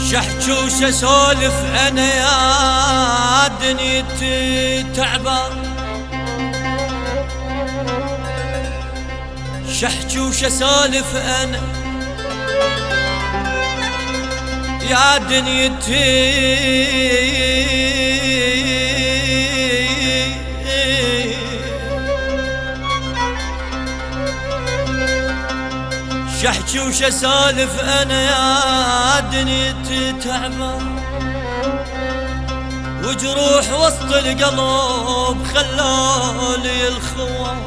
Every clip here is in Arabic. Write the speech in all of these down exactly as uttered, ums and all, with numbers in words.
شحكي وش اسولف انا يا دنيتي تعبان، شحكي وش اسولف انا يا دنيتي شحكي وش اسولف انا يا دنيتي تعبان، وجروح وسط القلب خلالي الخوان،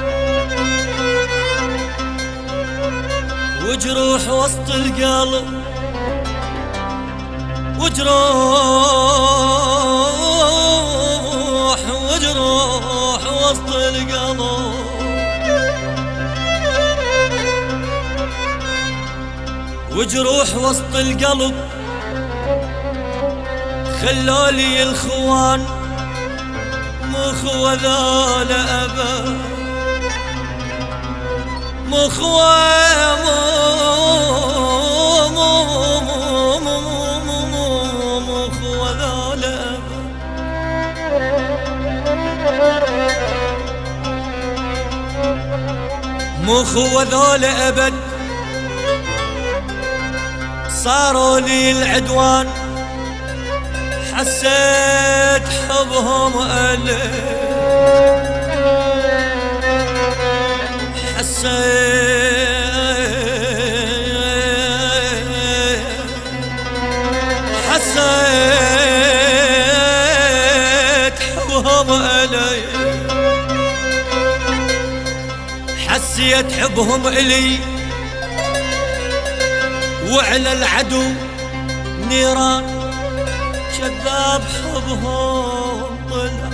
وجروح وسط القلب وجروح وجروح وسط القلب، وجروح وسط القلب خلولي الخوان، مو خوة ذول أبا، مو خوة مو مو مو مو مو مو خوة ذول أبا، مو خوة ذول أبد، صاروا لي العدوان حسيت حبهم إلي، حسيت حسيت حبهم إلي، حسيت حبهم إلي، وعلى العدو نيران كذاب حبهم طلع،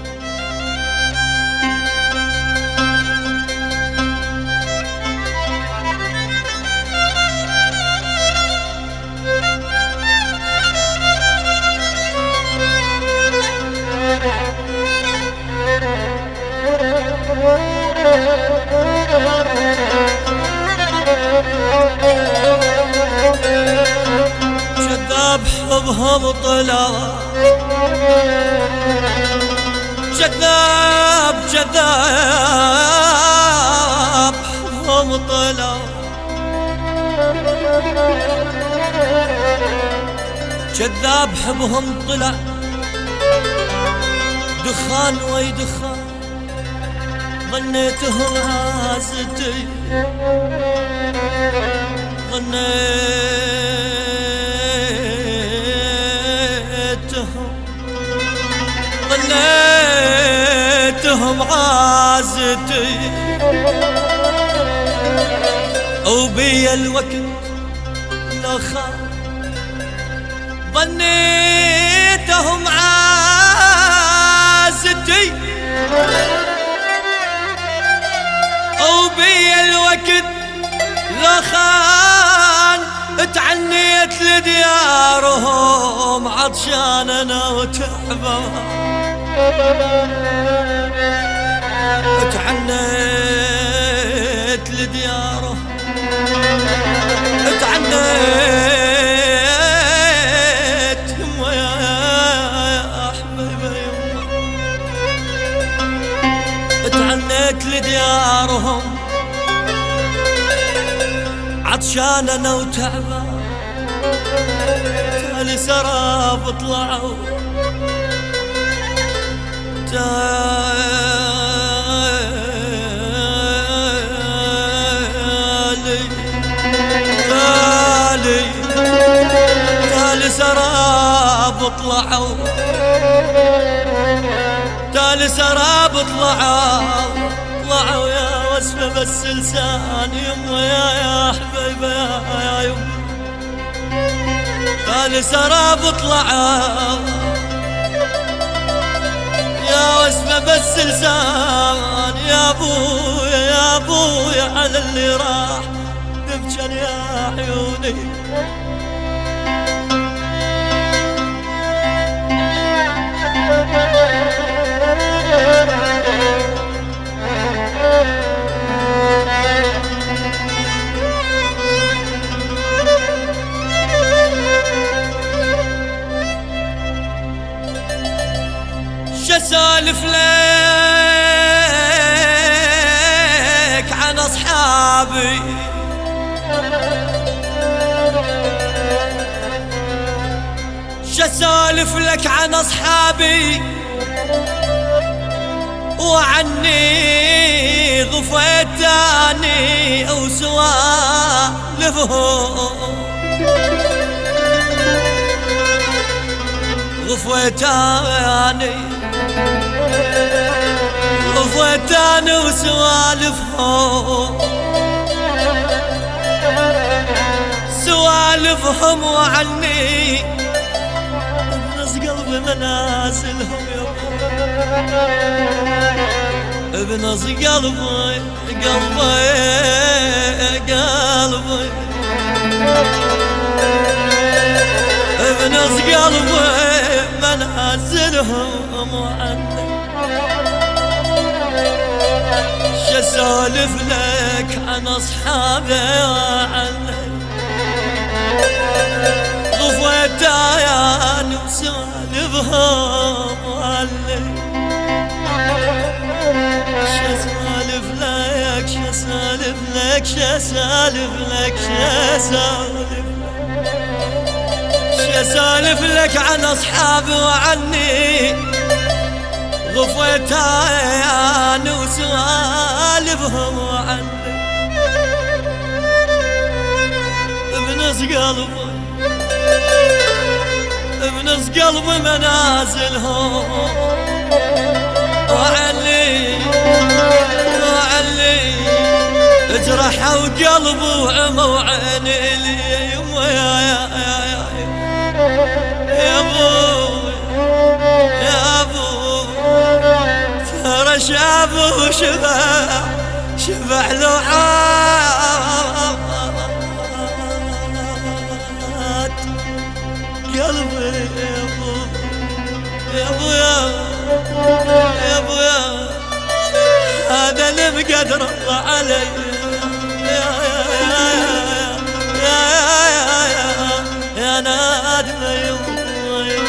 كذاب حبهم طلع، كذاب كذاب حبهم طلع، كذاب حبهم طلع، دخان وي دخان ظنيتهم عازتي، ظنيتهم ظنيتهم عازتي، وبي الوقت لو خان، ظنيتهم عازتي، وبي الوقت لو خان، اتعنيت لديارهم عطشان انا وتعبان، اتعنيت لديارهم، اتعنيت يما يا حبيبي يما، اتعنيت لديارهم عطشان انا وتعبان، تالي سراب طلعوا، تالي تالي تالي سراب طلعوا، تالي سراب طلعوا، طلعوا يا وصفة بس لسان يما يا يا حبيبي يا يا يما، تالي سراب طلعوا يا وصفة بس لسان، يا ابويا يا ابويا على اللي راح تبجن يا عيوني، اسولف لك عن اصحابي وعني ضفيتاني او سوالفهم غفوتاني غفوتاني وسوالفهم سوالفهم وعني بنص قلبي منازلهم يا بنص قلبي قلبي قلبي بنص قلبي منازلهم وعني شسولف لك عن اصحابي وعني غفوتاني وسوالفهم وعني شسولف لك شسولف لك شسولف لك شسولف شسولف لك عن اصحابي وعني غفوتاني وسوالفهم وعني بنص قلبي بنص قلبي منازلهم وعلي وعلي جرحوا قلبي وعموا عيني لي يما يا يا يا يا يا ابو يا ابو ترى شاب وشبع شبع لوعات قلبي يا ابو يا ابو يا ابو يا هذا اللي مقدر الله علي يا يا يا يا يا يا يا نادم يوم